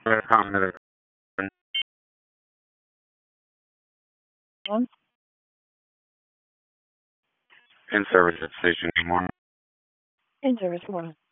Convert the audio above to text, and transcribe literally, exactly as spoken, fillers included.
comment One. in service at station. Good morning. In service. Morning.